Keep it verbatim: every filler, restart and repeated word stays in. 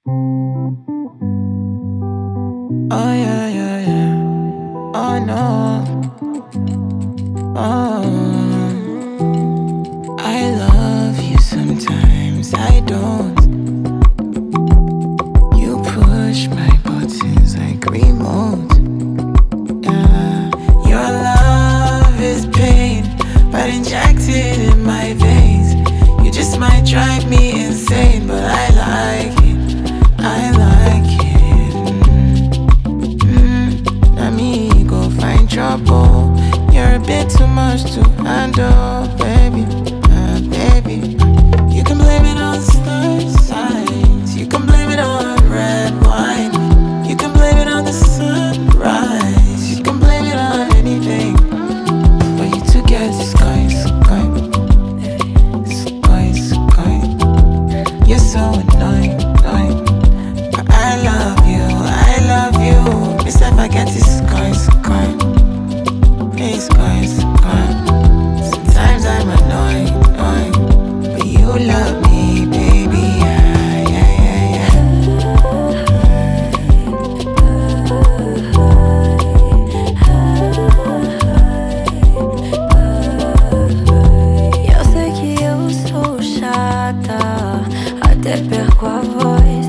Oh yeah, yeah, yeah. Oh no. Oh, I love you sometimes. I don't. You push my buttons like remote. Yeah. Your love is pain, but injected in my veins. You just might drive me insane, but I like it. I like it. Mm, now me go find trouble. You're a bit too much to handle, baby, uh, baby. You can blame it on star signs. You can blame it on red wine. You can blame it on the sunrise. You can blame it on anything. But you two get sky, sky, sky, sky. You're so annoying, annoying. But I love you, I love you. Miss if I get this sky, sky. It's going, it's going. Sometimes I'm annoying, annoying. But you love me, baby, yeah, yeah, yeah, yeah. Eu sei que eu sou chata, até perco a voz.